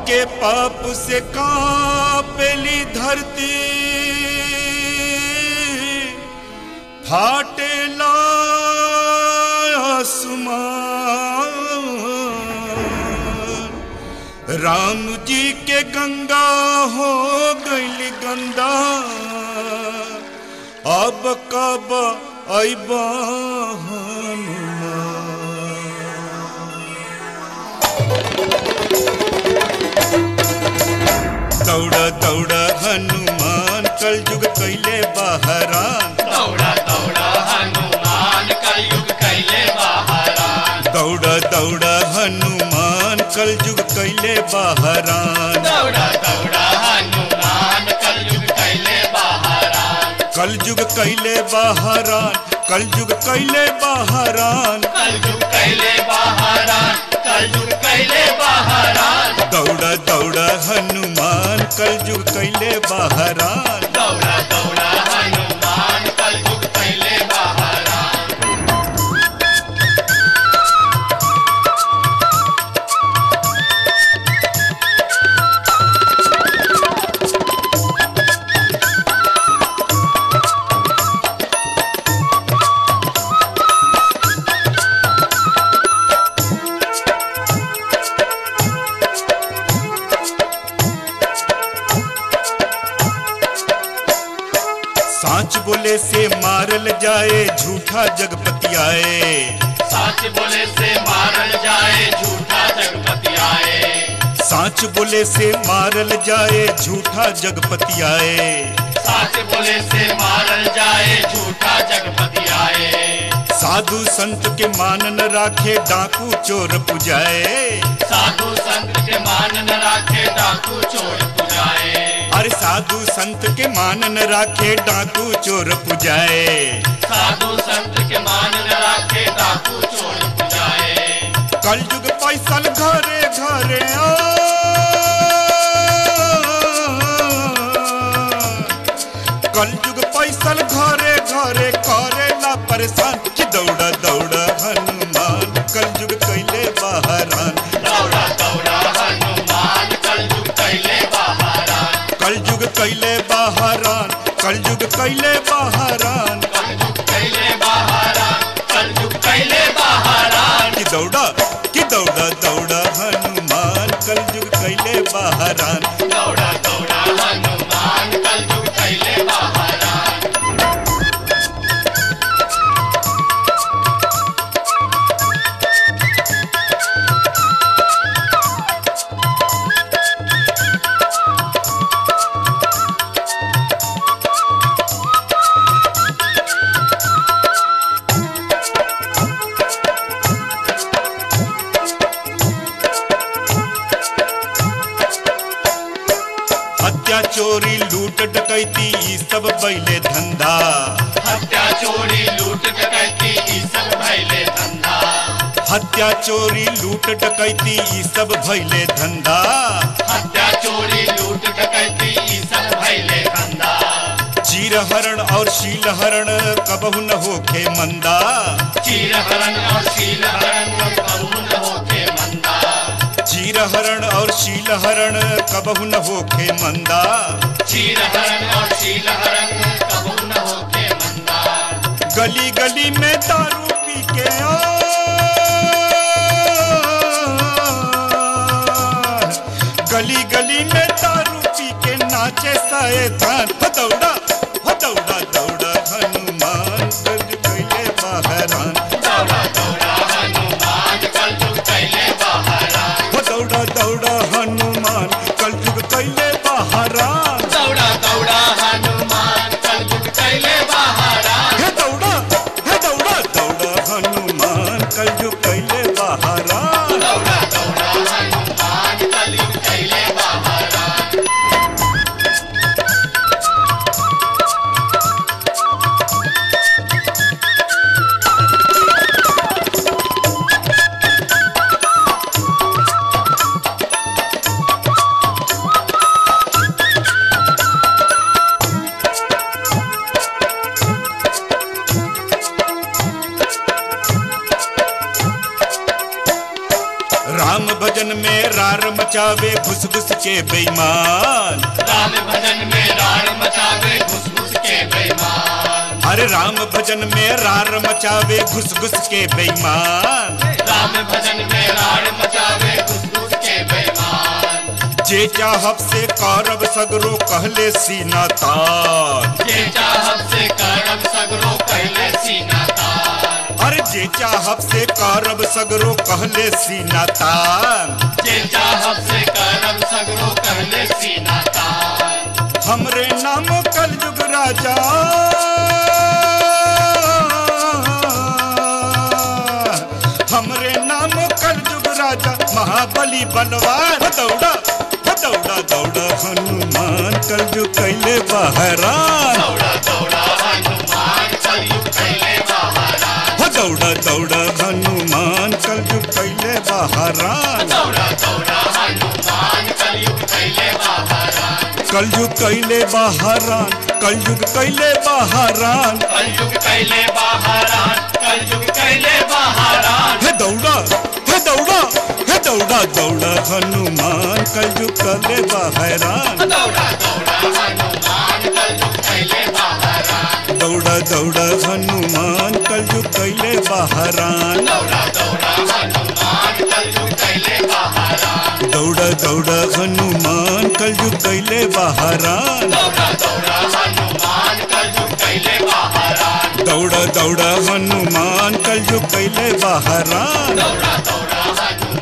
के पाप से कांपेली धरती, फाटेला आसमान। राम जी के गंगा हो गइल गंदा, अब कब अइबा दौड़ा दौड़ा हनुमान कलयुग कैले बहरान। दौड़ा दौड़ा हनुमान कलयुग कैले बहरान। दौड़ा दौड़ा हनुमान कलयुग कैले बहरान। दौड़ा दौड़ा हनुमान कलयुग कैले बहरान। कलयुग कैले बहरान, कलयुग कैले बहरान, कलयुग कैले बहरान, कलयुग कैले बहरान। दौड़ा दौड़ा हनुमान कलयुग कैले बहरान। दौड़ा दौड़ा हनुमान कलयुग कैले बहरान। साच बोले से मारल जाए झूठा जगपति आए। साच बोले से मारल जाए झूठा जगपति आए। साच बोले से मारल जाए झूठा जगपति आए। साच बोले से मारल जाए झूठा जगपति आए। साधु संत के मान न राखे डाकू चोर पुजाए। साधु संत के मान न राखे डाकू चोर पुजाए। अरे साधु संत के मान न राखे डाकू चोर पुजाए। साधु संत के मान न राखे डाकू चोर पुजाए। कलयुग पैसल घरे घरे आ, कलयुग पैसल घरे घरे करेला परेशान। कि दौड़ा दौड़ा हनुमान कलयुग कैले बहरान। दौड़ा दौड़ा हनुमान कलयुग कैले बहरान। कलयुग कैले बहरान, कलयुग कैले बहरान, कलयुग कैले बहरान, कलयुग कैले बहरान। कि दौड़ा दौड़ा हनुमान कलयुग कैले बहरान। दौड़ा दौड़ा हनुमान कलयुग कैले बहरान। हत्या चोरी लूट डकैती ई सब बैले धंधा। हत्या चोरी लूट डकैती ई सब भइले धंधा। हत्या चोरी लूट डकैती ई सब भैले धंधा। हत्या चोरी लूट डकैती ई सब भइले धंधा। चीर हरण और शील हरण कबहु न होखे मंदा। चीर हरण और शील हरण कबहु न होखे मंदा। चीर हरण और शील हरण कबहु न होखे मंदा। चीर हरण और शील हरण कबहु न होखे मंदा। गली गली में दारू पी के आ, गली गली में दारू पी के नाचे शैतान। दौड़ा दौड़ा दौड़ा हनुमान कलयुग कैले बहरान। दौड़ा दौड़ा हनुमान कलयुग कैले बहरान। दौड़ा दौड़ा हनुमान कलयुग कैले बहरान। दौड़ा दौड़ा हनुमान कलयुग कैले बहरान। हे दौड़ा दौड़ा हनुमान कलयुग कैले बहरान। दौड़ा दौड़ा हनुमान कलयुग कैले बहरान। राम भजन में रार मचावे घुस घुस घुस के बेईमान। राम भजन में राड़ मचावे घुस घुस के बेईमान। अरे राम भजन में रार मचावे घुस घुस के बेईमान। राम भजन में राड़ मचावे घुस घुस के बेईमान। जे चाहब से करब सगरो कहले सीना तान। जे चाहब से करब सगरो कहले सीना तान। अरे जे चाहब से करब सगरो कहले सीना तान। जे चाहब से करब सगरो कहले सीना तान। हमरे नाम कलयुग राजा हमरे नाम कलयुग राजा महाबली बलवान। दौड़ा दौड़ा दौड़ा हनुमान कलयुग कैले बहरान। दौड़ा दौड़ा हनुमान कलयुग कैले बहरान। दौड़ा दौड़ा हनुमान कलयुग कैले बहरान। दौड़ा दौड़ा हनुमान कलयुग कैले बहरान। कलयुग कैले बहरान। कलयुग कैले बहरान। कलयुग कैले बहरान। कलयुग कैले बहरान। हे दौड़ा हे दौड़ा हे दौड़ा दौड़ा हनुमान कलयुग कैले बहरान। दौड़ा दौड़ा हनुमान कलयुग कैले बहरान। दौड़ा दौड़ा हनुमान कलयुग कैले बहरान। दौड़ा दौड़ा हनुमान कलयुग कैले बहरान। दौड़ा दौड़ा हनुमान कलयुग कैले बहरान। दौड़ा दौड़ा हनुमान कलयुग कैले बहरान। दौड़ा दौड़ा हनुमान कलयुग कैले बहरान। दौड़ा दौड़ा हनुमान